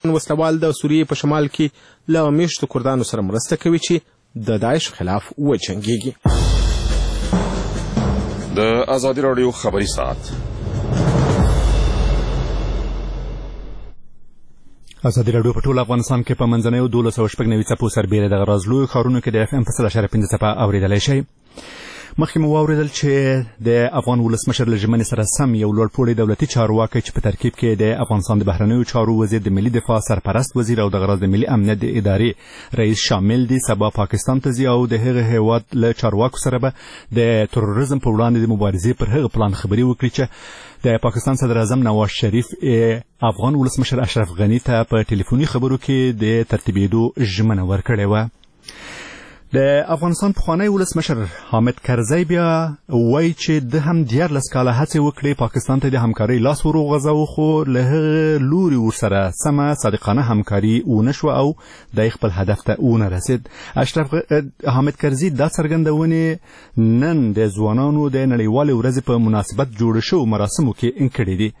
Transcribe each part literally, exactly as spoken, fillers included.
وسلوال د سوریې په شمال کې له میشتو کردانو سره مرسته کوي چې د داعش خلاف وجنګیږي. د ازادي راډیو خبري ساعت. ازادي راډیو په ټول افغانستان کې په منځنیو دولس سوه شپږ نوي څپو سربیره د غرازلو ښارونو کې د اف ام په سل اشاریه پنځه څپه اورېدلی شئ. مخکې مو واورېدل چې د افغان ولسمشر له ژمنې سره سم یو لوړپوړی دولتي چارواکی چې په ترکیب کې د افغانستان د بهرنیو چارو وزیر، د ملي دفاع سرپرست وزیر او د غراض د ملي امنیت د ادارې رئیس شامل دي، سبا پاکستان ته ځي او د هغه هیواد له چارواکو سره به د تروریزم په وړاندې د مبارزې پر هغه پلان خبرې وکړي چې د پاکستان صدر اعظم نواز شریف افغان ولسمشر اشرف غني ته په ټلیفوني خبرو کې د ترتیبېدو ژمنه ورکړې وه. د افغانستان پخوانی ولسمشر حامد کرزی بیا وایي چې د هم دیارلس کاله هڅې وکړې پاکستان ته د همکارۍ لاس ور وغځاوه، خو له هغه لوري ورسره سمه صادقانه همکاري ونه شوه او د خپل هدف ته ونه رسید. اشرف حامد کرزي دا څرګندونې نن د ځوانانو د نړیوالې ورځې په مناسبت جوړ شوو مراسمو کې انکړې دي.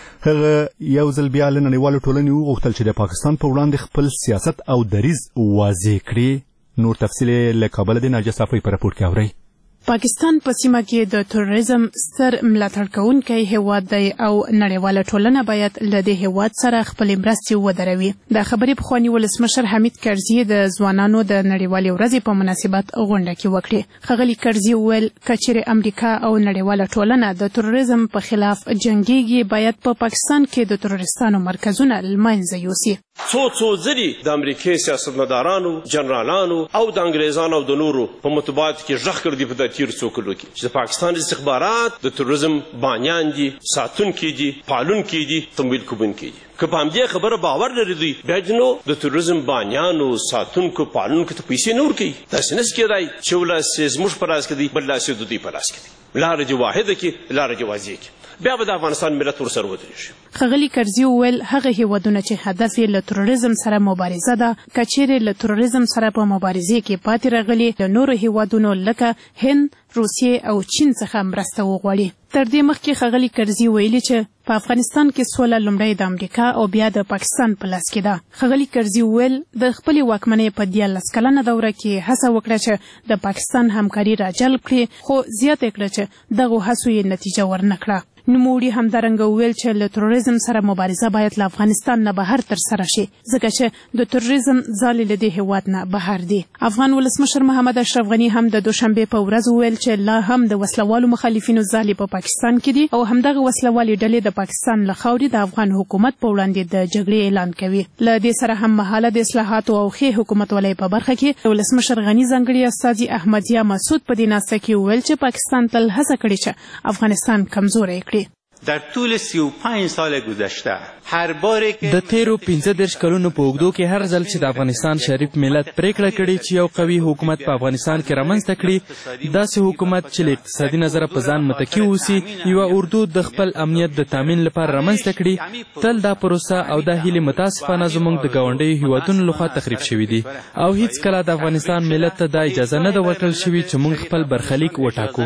هغه یو ځل بیا له نړیوالې ټولنې وغوښتل چې د پاکستان په وړاندې خپل سیاست او دریځ واضح کړي. نور تفصیل له کابل د ناجیه صافی په راپور کې اورئ. پاکستان په سیمه کې د تروریزم ستر ملاتړ کوونکی هیواد دی او نړیواله ټولنه باید له دې هیواد سره خپلې مرستې ودروي. د خبرې پخوانی ولسمشر حمید کرزي د ځوانانو د نړیوالې ورځې په مناسبت غونډه کې وکړې. ښاغلي کرزي وویل که چیرې امریکا او نړیواله ټولنه د تروریزم په خلاف جنګیږي، باید په پاکستان کې د تروریستانو مرکزونه له منځه یوسي. څو څو ځلې د امریکای سیاستمدارانو، جنرالانو او د انګریزانو او د نورو په مطبوعاتو کې غږ کړ دي په تیر څو کلو کې چې د پاکستان استخبارات د تروریزم بانیان دي، ساتونکي دي، پالونکي دي، تمویل کوونکي دي. که په همدې خبره باور لري دوی بیا نو د تروریزم بانیانو، ساتونکو، پالونکو ته پیسې نه ورکوي. داسې نشي کېدای چې یو لاس یې زموږ په لاس کې دی، بل لاس یې د دوی په لاس کې دی. لاره دې واحده کې، لاره دې واضح کې، بیا به د افغانستان ملت ورسره ودرېږي. ښاغلي کرزي وویل هغه هیوادونه چې هدف یې له تروریزم سره مبارزه ده، که چیرې له تروریزم سره په مبارزې کې پاتې راغلي، له نورو هیوادونو لکه هند، روسیې او چین څخه مرسته وغواړي. تر دې مخکې ښاغلي کرزي ویلي چې په افغانستان کې سوله لومړی د امریکا او بیا د پاکستان په لاس کې ده. ښاغلي کرزي وویل د خپلې واکمنۍ په دیارلس کلنه دوره کې هڅه وکړه چې د پاکستان همکاري راجلب کړي، خو زیاته کړه چې دغو هڅو یې نتیجه ورنه کړه. نوموړي همدارنګه وویل چې له تروریزم سره مبارزه باید له افغانستان نه بهر ترسره شي، ځکه چې د تروریزم ځالې له دې هیواد نه بهر دي. افغان ولسمشر محمد اشرف غني هم د دوشنبې په ورځ وویل چې لا هم د وسلوالو مخالفینو ځالې په پاکستان کې دي او همدغه وسلوالې ډلې د پاکستان له خاورې د افغان حکومت په وړاندې د جګړې اعلان کوي. له دې سره هم مهاله د اصلاحاتو او ښې حکومتولۍ په برخه کې د ولسمشر غني ځانګړي استازي احمدیه مسعود په دې ناسته کې وویل چې پاکستان تل هڅه کړې چې افغانستان کمزوری کړي. در طول سی و پنج سال گذشته هر باره که د تیرو پنځه دېرش کلونو په اوږدو کې هر ځل چې د افغانستان شریف ملت پریکړه کړې چې یو قوي حکومت په افغانستان کې رامنځته کړي، داسې حکومت چې له اقتصادي نظره په ځان متکي اوسي، یوه اردو د خپل امنیت د تامین لپاره رامنځته کړي، تل دا پروسه او دا هیلې متاسفانه زموږ د ګاونډیو هیوادونو لخوا تخریب شوي دي او هیڅ کله د افغانستان ملت ته دا اجازه نه ده ورکړل شوې چې موږ خپل برخلیک وټاکو.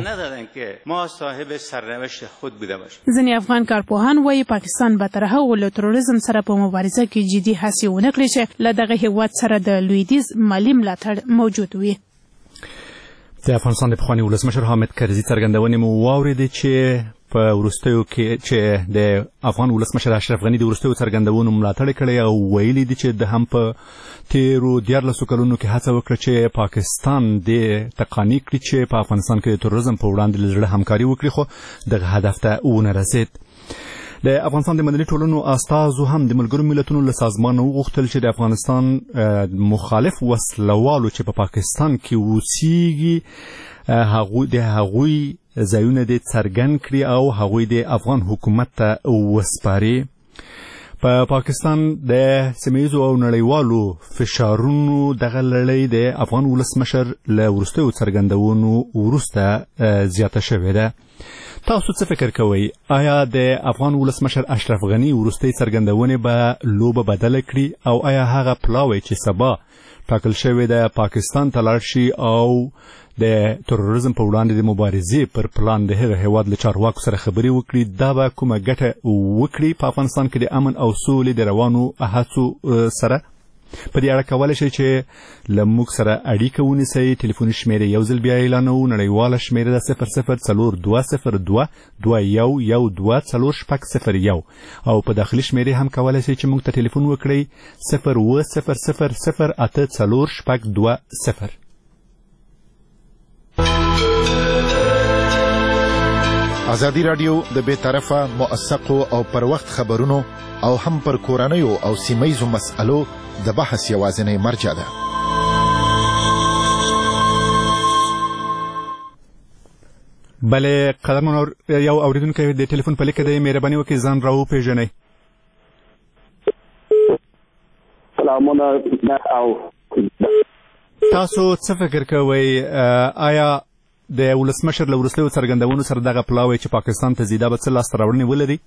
ځینې افغان کارپوهان وایي پاکستان به تر هغو له تروریزم سره په مبارزه کې جدي هڅې ونه کړي چې له دغه هیواد سره د لویدیځ مالي ملاتړ موجود وي. د افغانستان د پخواني ولسمشر حامد کرزي څرګندونې مو واورېدې چې په وروستیو کې چې د افغان ولسمشر اشرف غني د وروستیو څرګندونو ملاتړ کړی او ویلي دي چې د هم په تیرو دیارلسو کلونو کې هڅه وکړه چې پاکستان د تقاني کړي چې په افغانستان کې د تروریزم په وړاندې له زړه همکاري وکړي، خو دغه هدف ته ونه رسید. د افغانستان د مدني ټولنو استازو هم د ملګرو ملتونو له سازمان وغوښتل چې د افغانستان مخالف وسلوالو چې په پاکستان کې اوسیږي هغوی د هغوی ځایونه دې څرګند کړي او هغوی د افغان حکومت ته وسپاري. په پا پاکستان د سیمهیزو او نړیوالو فشارونو دغه لړۍ د افغان ولسمشر له وروستیو څرګندونو وروسته زیاته شوې ده. تاسو څه فکر کوئ؟ آیا د افغان ولسمشر اشرف غني وروستۍ څرګندونې به لوبه بدله کړي او آیا هغه پلاوی چې سبا ټاکل شوې ده پاکستان ته لاړ شي او د تروریزم په وړاندې د مبارزې پر پلان د هغه هیواد له چارواکو سره خبرې وکړي. دا به کومه ګټه وکړي په افغانستان کې د امن او سولې د روانو هڅو سره؟ په دې اړه کولی شئ چې له موږ سره اړیکه ونیسئ. ټلیفوني شمېرې یو ځل بیا اعلانوو. نړیواله شمېره ده صفر صفر څلور دوه صفر دوه دوه یو یو دوه څلور شپږ صفر یو او په داخلي شمېرې هم کولی شئ چې موږ ته ټلیفون وکړئ صفر اووه صفر صفر صفر اته څلور شپږ دوه صفر. ازادي راډیو د بې طرفه موثقو او پر وخت خبرونو او هم پر کورنیو او سیمهیزو مسألو د بحث یوازینی مرجع ده. بله قدرمن یو اوریدونکی د ټلیفون په لیکه دی، مهرباني وکړئ ځان راوپېژنئ. سلامونه او تاسو څه فکر کوئ؟ آیا د ولسمشر له وروستیو څرګندونو سره دغه پلاوی چې پاکستان ته ځي دا به څه لاسته راوړنې ولري؟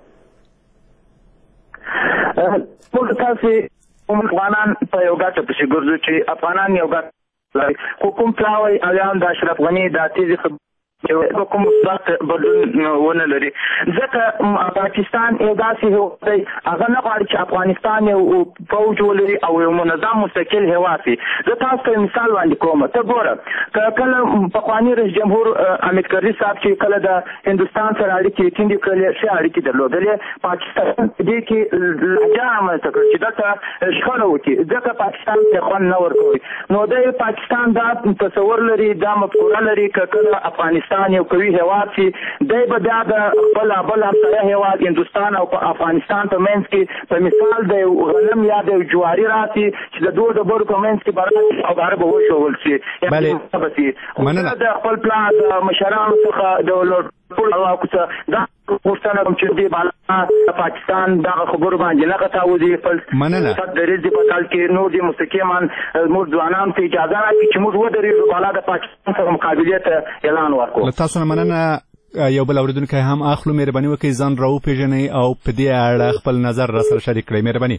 موږ تاسې افغانان په یو ګټه پسې ګرځو چې افغانان یو ګټه لري، خو کوم پلاوی او یا هم د اشرف غني دا تیزې خبرې په کوم ځات بدلون ونه لري، ځکه پاکستان یو داسې هېواد دی هغه نه غواړي چې افغانستان یو فوج ولري او یو منظم مستقل هېواد وي. زه تاسو ته مثال وړاندې کوم. ته ګوره که کله پخواني رئیس جمهور امبېدکري صاحب چې کله د هندوستان سره اړیکې ټینګې کړلې، ښې اړیکې درلودلې، پاکستان دې کې لهجه رامنځته کړه چې دلته شخړه وکړي، ځکه پاکستان ته خوند نه ورکوي. نو دی پاکستان دا تصور لري، دا مفکوره لري که کله افغانستان یو قوي هېواد شي دی به بیا د خپل بل همسایه هېواد هندوستان او افغانستان په منځ کې په مثال د یو غنم یا د یو جواري راسي چې د دوه ډبرو په منځ کې به راشي او هغه به وشول شي. مننه. د خپل پلان د مشرانو څخه د لوړپوړو علاقو څخه دا غوښتنه کوم چې دی بالا پاکستان دغه خبرو باندې نه غټاوځي، خپل دریځ د بدل کې نور د مستقیمان موږ ځوانانو ته اجازه راکړي چې موږ ودرېږو بالا د پاکستان سره مقابلې ته اعلان ورکړو. له تاسو نه مننه. یو بل اورېدونکی هم اخلو. مهرباني وکړئ ځان راوپېژنئ او په دې اړه خپل نظر را سره شریک کړئ. مهرباني.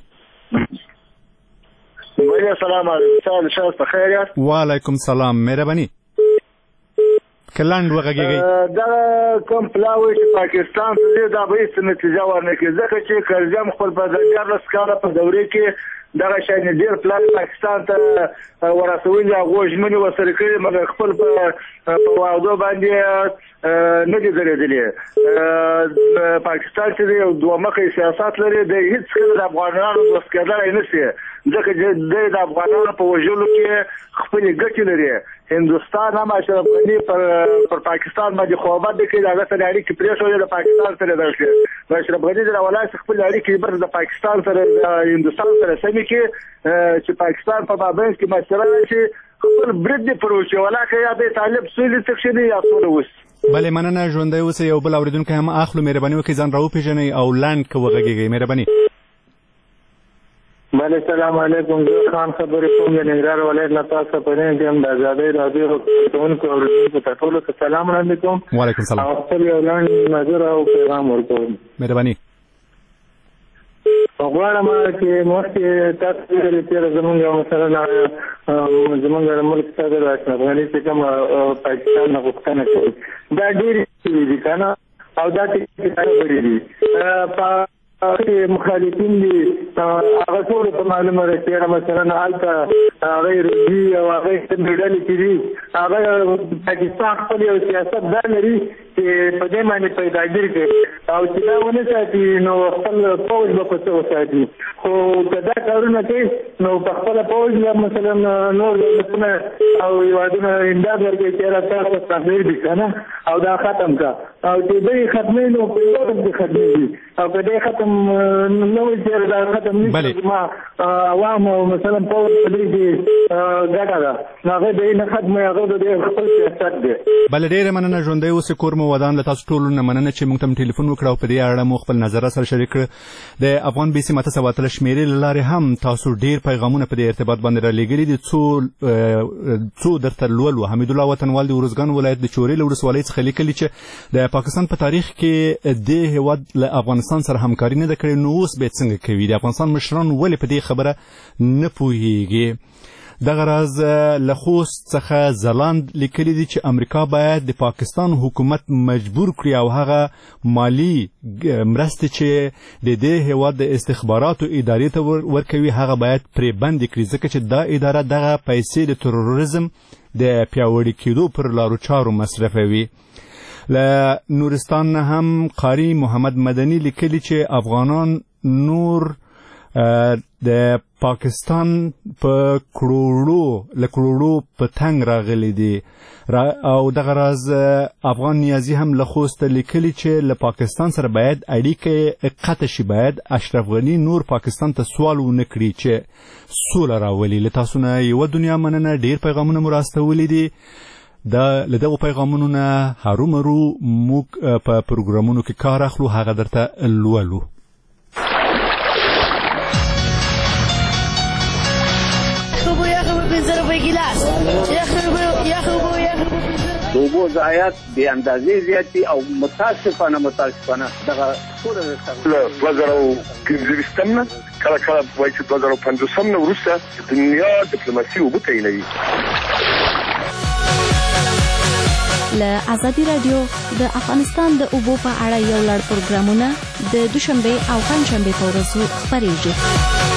السلام علیکم. شاست بخیر یاست؟ وعلیکم سلام. مهرباني که لنډ وغږېږئ. دا کوم پلاوی چې پاکستان ته ځي دا به هېڅ نتیجه ورنه کړي، ځکه چې کرزیم خپل په دیارلس کاله په دورې کې دغه شان ډېر پلان پاکستان ته ورسولي، هغو ژمنې ورسره کړي، مګر خپل په وعدو باندې نه دي درېدلي. پاکستان چې دی یو دوه مخی سیاست لري، دی هېڅکله د افغانانو دوست کېدلی نه شي، ځکه چې دی د افغانانو په وژلو کې خپلې ګټې لري. هندوستان هم اشرف غني پر پر پاکستان باندې خوابت دی کړي، هغه سره اړیکې پرېښودې د پاکستان سره دغه شي. نو اشرف غني د راولاړ خپلې اړیکې بر د پاکستان سره د هندوستان سره سمې کړي چې پاکستان په مابینځ کې مشوره راشي، خپل برید دې پر وشي، ولاکه یا دی طالب سولې څه دی یا سوله وشي. بله مننه. ژوندی اوسئ. یو بل اورېدونکی هم اخلو. مهرباني وکړئ ځان راوپېژنئ او لنډ که وغږېږئ. مهرباني. بله السلام علیکم. زه خان خبرې کوم د ننګرهار ولایت نه. تاسو په دې کې هم د ازادۍ راډیو کوونکو اورېدونکو ته ټولو ته سلام وړاندې کوم. وعلیکم سلام. او خپل یو لنډ نظر او پیغام ورکوم. مهرباني. غواړم چې مخکې تاسو ویلي تېره زمونږ یو مثلا زمونږ د ملک صدر اشرف غني چې کوم پاکستان نه غوښتنه کوي دا ډېرې شوي دي که نه، او دا ټکي خبرې دي. مخالفین دي هغه ټول په معلومه ده چې مثلا هلته هغه روزي او هغه ډلې چې دي هغه پاکستان خپل یو سیاست دا لري چې په دې باندې پیداګیر کوي او چې دا ونه ساتي نو خپل پوځ به په څه وساتي. خو که دا کارونه کوي نو په خپله پوځ یا مثلا نور دولتونه او هېوادونه امداد ورکوي چې یاره تاسو تغیر دي که نه او دا ختم که او چې دوی ختموي نو په یو ډول کې ختمېږي او که دی ختم نه وي چې دا ختم نه شي ما عوام او مثلا پوځ په دې کې ګټه ده نو هغه دی نه ختموي، هغه د دې خپل سیاست دی. بله ډېره مننه. ژوندی اوسئ. کور مو ودان. له تاسو ټولو نه مننه چې موږ ته ټلیفون وکړه او په دې اړه مو خپل نظر سره شریک کړ. د افغان بي سي اته سوه اتلس شمېرې له لارې هم تاسو ډېر پیغامونه په دې ارتباط باندې رالیږلي دي. څو څو درته لولو. حمیدالله وطنوال د ارزګان ولایت د چورې له ولسوالۍ څخه لیکلي چې د پاکستان په تاریخ کې دې هېواد له افغانستان سره همکاري نه ده کړې، نو اوس به یې څنګه کوي؟ د افغانستان مشران ولې په دې خبره نه پوهېږي؟ دغه راز له خوست څخه ځلاند لیکلي دي چې امریکا باید د پاکستان حکومت مجبور کړي او هغه مالی مرستې چې د دې هیواد د استخباراتو ادارې ته ورکوي هغه باید پرې بندې کړي، ځکه چې دا اداره دغه پیسې د تروریزم د پیاوړي کېدو پر لارو چارو مصرفوي. له نورستان نه هم قاری محمد مدني لیکلي چې افغانان نور د پاکستان په کروڑو له کروڑو په تنګ راغلي دي او دغه راز افغان نیازي هم له خوست لیکلي چې له پاکستان سره باید اړیکې قطع شي، باید اشرف غني نور پاکستان ته سوال ونه کړي چې سوله راولي. له تاسو نه یوه دنیا مننه، ډیر پیغامونه مو راستولي دي. دا له دغو پیغامونو نه هرومرو موږ په پروګرامونو کې کار اخلو، هغه درته لولو. د اوبو ضایعات بې اندازې زیات دي او متاسفانه متاسفانه دغه ټوله دوه زره او پنځویشتم نه کله کله وایي چې دوه زره او پنځوسم نه وروسته د دنیا ډیپلوماسي اوبه تعینوي. له ازادي راډیو د افغانستان د اوبو په اړه یو لړ پروګرامونه د دوشنبه او پنځشنبه په ورځو خپرېږي.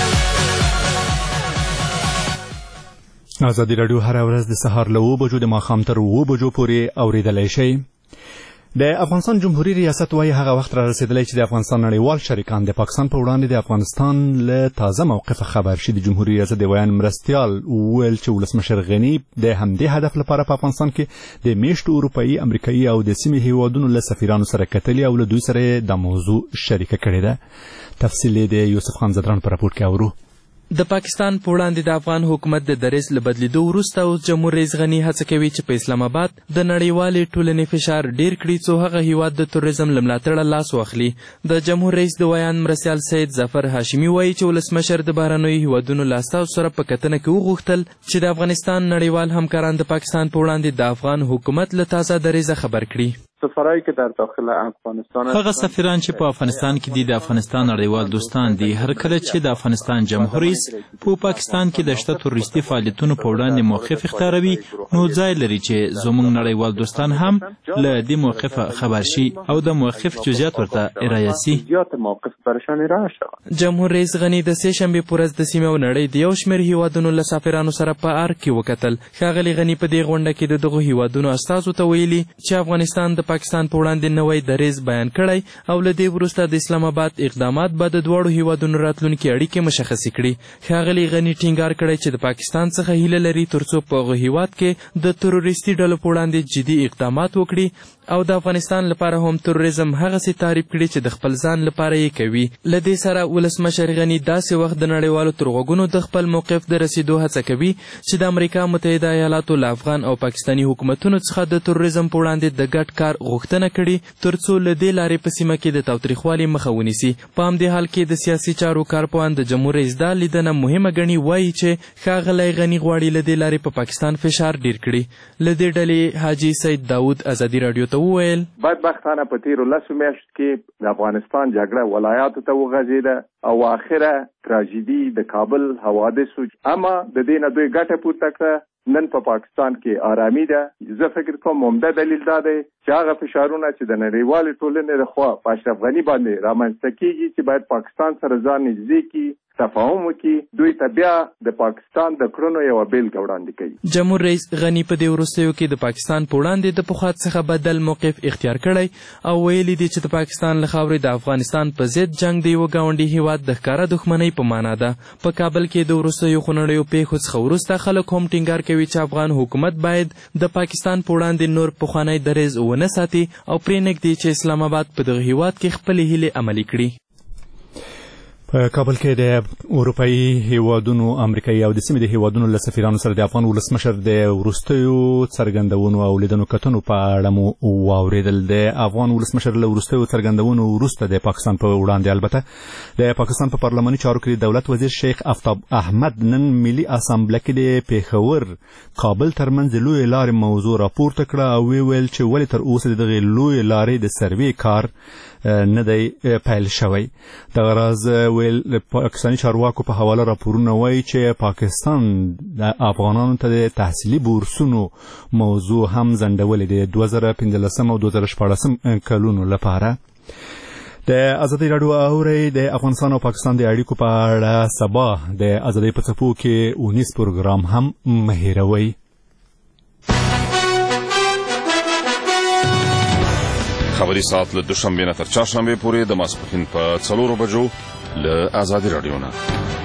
ازادي راډیو هر ورځ د سهار له اوه بجو د ماښام تر اوه بجو پورې اورېدلی شئ. د افغانستان جمهوریت ریاست وايي هغه وخت را رسېدلی چې د افغانستان نړیوال شریکان د پاکستان په وړاندې د افغانستان له تازه موقفه خبر شي. د جمهوریت ریاست د ویان مرستیال وویل چې ولسمشر غني د همدې هدف لپاره په افغانستان کې د میشتو اروپایي، امریکایي او د سیمې هیوادونو له سفیرانو سره کتلي او له دوی سره د موضوع شریکه کړې ده. تفصیل د یوسف خان زدران په راپور کې اورو. د پاکستان په وړاندې د افغان حکومت د دریځ له بدلیدو وروسته اوس جمهور رئیس غني هڅه کوي چې په اسلام آباد د نړیوالې ټولنې فشار ډیر کړي څو هغه هیواد د توریزم له ملاتړه لاس واخلي. د جمهور رئیس د ویان مرستیال سید ظفر هاشمي وایي چې ولسمشر د بهرنیو هیوادونو له استازو سره په کتنه کې وغوښتل چې د افغانستان نړیوال همکاران د پاکستان په وړاندې د افغان حکومت له تازه دریځه خبر کړي. سفرایی که در داخل افغانستان هغه سفیران چې په افغانستان کې دي د افغانستان نړیوال دوستان دي. هر کله چې د افغانستان جمهور رئیس په پاکستان کې د شته تروریستي فعالیتونو په وړاندې موقف اختیاروي نو ځای لري چې زموږ نړیوال دوستان هم له دې موقف خبر شي او د موقف جزئیات ورته ارائه شي. جمهور رئیس غني د سه شنبه په ورځ د سیمې او نړۍ د یو شمېر هیوادونو له سفیرانو سره په ارګ کې وکتل. ښاغلي غني په دې غونډه کې د دغو هیوادونو استازو ته ویلي چې افغانستان د پاکستان په وړاندې نوی دریځ بیان کړی او له دې وروسته د اسلام آباد اقدامات به د دواړو هیوادونو راتلونکي اړیکې مشخصې کړي. ښاغلي غني ټینګار کړی چې د پاکستان څخه هیله لري ترڅو په هغه هیواد کې د تروریستي ډلو په وړاندې جدي اقدامات وکړي او د افغانستان لپاره هم تروریزم هغسې تعریف کړي چې د خپل ځان لپاره یې کوي. له دې سره ولسمشر غني داسې وخت د نړیوالو تر غوږونو د خپل موقف د رسیدو هڅه کوي چې د امریکا متحده ایالاتو له افغان او پاکستاني حکومتونو څخه د تروریزم په وړاندې د ګډ کار غوښتنه کړي ترڅو له دې لارې په سیمه کې د تاوتریخوالي مخه ونیسي. په همدې حال کې د سیاسي چارو کارپوهان د جمهور رئیس دا لیدنه مهمه ګڼي. وایي چې ښاغلی غني غواړي له دې لارې په پاکستان فشار ډیر کړي. له دې ډلې حاجي سید داود ازادي راډیو ته وویل بدبختانه په تیرو لسو میاشتو کې د افغانستان جګړه ولایاتو ته وغځېده او آخره تراژیدي د کابل حوادثو، اما د دې نه دوی ګټه پورته کړه. نن په پا پاکستان کې آرامي ده. زه فکر کوم عمده دلیل دا دی چې هغه فشارونه چې د نړیوالې ټولنې لخوا په اشرف غني باندې رامنځته کېږي چې باید پاکستان سره ځان نږدې کړي، تفاهم وکړي، دوی ته بیا د پاکستان د کړنو یوه بیلګه وړاندې کوي. جمهور رئیس غني په دې وروستیو کې د پاکستان په وړاندې د پخوا څخه بدل موقف اختیار کړی او ویلي دي چې د پاکستان له خاورې د افغانستان په ضد جنګ د یوه ګاونډي هیواد د ښکاره دښمنۍ په معنا ده. په کابل کې د وروستیو خونړیو پیښو څخه وروسته خلک هم ټینګار کوي چې افغان حکومت باید د پاکستان په وړاندې نور پخوانی دریځ ونه ساتي او پرېنږدي چې اسلام آباد په دغه هیواد کې خپلې هیلې عملي کړي. په کابل کې د اروپایي هیوادونو، امریکایي او د سیمې د هیوادونو له سفیرانو سره د افغان ولسمشر د وروستیو څرګندونو او لیدنو کتنو په اړه مو واورېدل. د افغان ولسمشر له وروستیو څرګندونو وروسته د پاکستان په وړاندې البته د پاکستان په پارلماني چارو کې د دولت وزیر شیخ آفتاب احمد نن ملي اسامبله کې د پېښور کابل ترمنځ لویې لارې موضوع راپورته کړه او ویل چې ولې تر اوسه د دغې لویې لارې د سروې کار نه دی پیل شوی. دغه راز ویل پاکستاني چارواکو په حواله راپورونه وایي چې پاکستان د افغانانو ته د تحصیلي بورسونو موضوع هم ځنډولې ده دوه زره پنځلسم او دوه زره شپاړسم کلونو لپاره. د ازادي راډیو اوري د افغانستان او پاکستان د اړیکو په اړه سبا د ازادي په څپو کې اونیس پروګرام هم مهیروي. خبري ساعت له دوشنبه نه تر چهارشنبه پورې د ماسپښین په څلورو بجو له ازادي راډیو نه.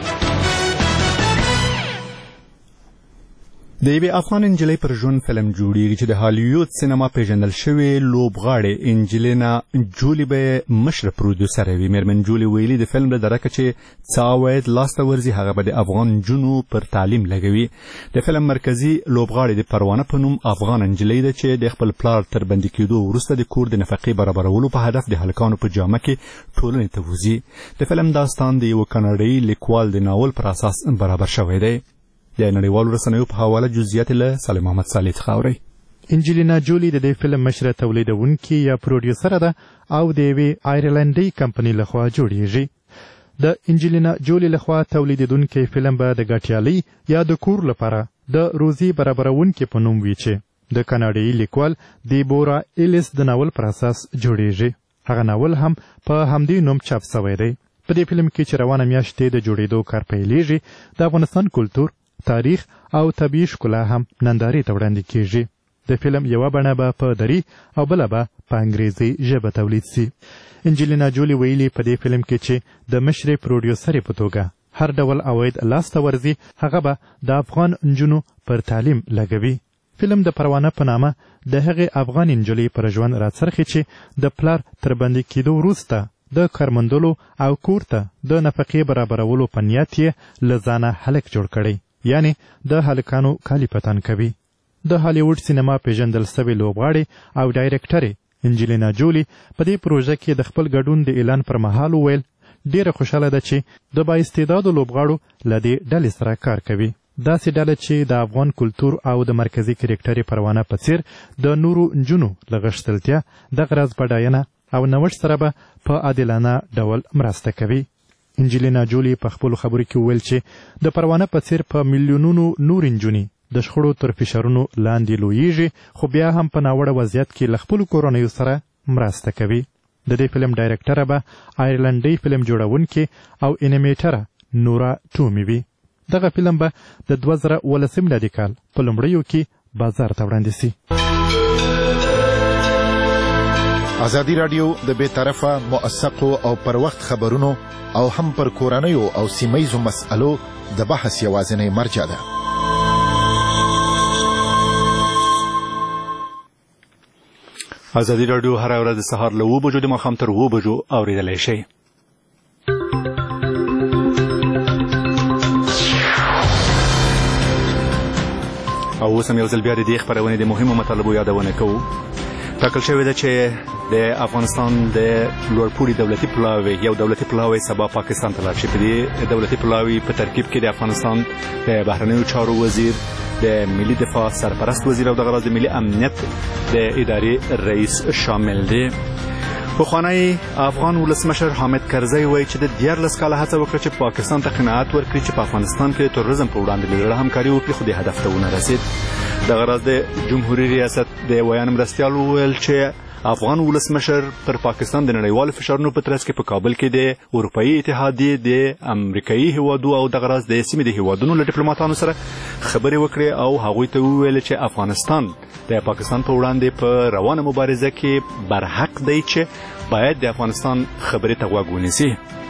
د یوې افغان انجلۍ پر ژوند فلم جوړیږي چې د هالیوډ سینما پیژندل شوې لوبغاړې انجلینا جولی به مشر پروډوسر وي. میرمن جولی ویلي د فلم له درکه چې څه عواید لاسته ورځي هغه به د افغان جنو پر تعلیم لګوي. د فلم مرکزي لوبغاړې د پروانه په نوم افغان انجلۍ ده چې د خپل پلار تر بندي کېدو وروسته د کور د نفقې برابرولو په هدف د هلکانو په جامه کې ټولنې ته وځي. د فلم داستان د یو کاناډایي لیکوال د ناول پر اساس برابر شوی دی. د نړیوالو رسنیو په حواله جزئیات له سالم محمد صالح څخه اورئ. انجلینا جولی د دې فلم مشره تولیدونکې یا پروډیوسره ده او د یوې آیرلنډي کمپنۍ لخوا جوړیږي. د انجلینا جولی لخوا تولیدونکې فلم به د ګټیالۍ یا د کور لپاره د روزي برابرونکې په نوم وي چې د کاناډایي لیکوال دیبورا ایلیس د ناول پر اساس جوړیږي. هغه ناول هم په همدې نوم چاپ شوی دی. په دې فلم کې چې روانه میاشت د جوړېدو کار پیلېږي د افغانستان کلتور، تاریخ او طبیعي ښکلا هم نندارې ته وړاندې کیږي. د فلم یوه بڼه به په دري او بله به په انګریزي ژبه تولید سي. انجلینا جولی ویلي په دې فلم کې چې د مشرې پروډیوسرې په توګه هر ډول عواید لاسته ورځي هغه به د افغان نجونو پر تعلیم لګوي. فلم د پروانه په نامه د هغې افغان نجلۍ پر ژوند راڅرخي چې د پلار تر بندي کېدو وروسته د کارموندلو او کور ته د نفقې برابرولو په نیت یې له ځانه هلک جوړ کړی، یعنی د هلکانو کالي پتن کوي. د هالیوډ سینما پیژندل سوې لوبغاړې او ډایرکټرې انجلینا جولی په دې پروژه کې د خپل ګډون د اعلان پر مهال وویل ډیره خوشحاله ده چې د بااستعدادو لوبغاړو له دې ډلې سره کار کوي. داسې ډله چې د افغان کلتور او د مرکزي کرکټرې پروانه په څیر د نورو نجونو له غښتلتیا دغه راز بډاینه او نوښت سره به په عادلانه ډول مرسته کوي. انجلینا جولی په خپلو خبرو کې وویل چې د پروانه په څیر په میلیونونو نور نجونې د شخړو تر فشارونو لاندې لویږي، خو بیا هم په ناوړه وضعیت کې له خپلو کورنیو سره مرسته کوي. د دې فلم ډایرکټره به آیرلنډۍ فلم جوړونکې او انیمیټره نورا ټومي وي. دغه فلم به د دوه زره اوولسم میلادي کال په لومړیو کې بازار ته وړاندې سي. ازادي راډیو د بې طرفه موثقو او پر وخت خبرونو او هم پر کورنیو او سیمهیزو مسألو د بحث یوازینۍ مرجع ده. ازادي راډیو هر ورځ د سهار له اوه بجو د ماښام تر اوه بجو اورېدلی شئ. او اوس هم یو ځل بیا د دې خپرونې د مهمو مطالبو یادونه کوو. ټاکل شوې ده چې د افغانستان د لوړپوړي دولتي پلاوی یو دولتي پلاوی سبا پاکستان ته لاړ شي. په دې دولتي پلاوی په ترکیب کې د افغانستان د بهرنیو چارو وزیر، د ملي دفاع سرپرست وزیر او دغه راز د ملي امنیت د ادارې رئیس شامل دي. پخوانی افغان ولسمشر حامد کرزی وایي چې د دیارلس کاله هڅه وکړه چې پاکستان ته قناعت ورکړي چې په افغانستان کې د تروریزم په وړاندې له زړه همکاري وکړي، خو دې هدف ته ونه رسید. دغه راز د جمهوریت ریاست د ویان مرستیال وویل چې افغان ولسمشر پر پاکستان د نړیوالو فشارونو په ترڅ کې په کابل کې د اروپایي اتحادیې د امریکایي هیوادو او دغه راز د سیمې د هیوادونو له ډیپلوماتانو سره خبرې وکړې او هغوی ته وویل چې افغانستان د پاکستان په وړاندې په روانه مبارزه کې برحق دی چې باید د افغانستان خبرې ته غوږ ونیسي.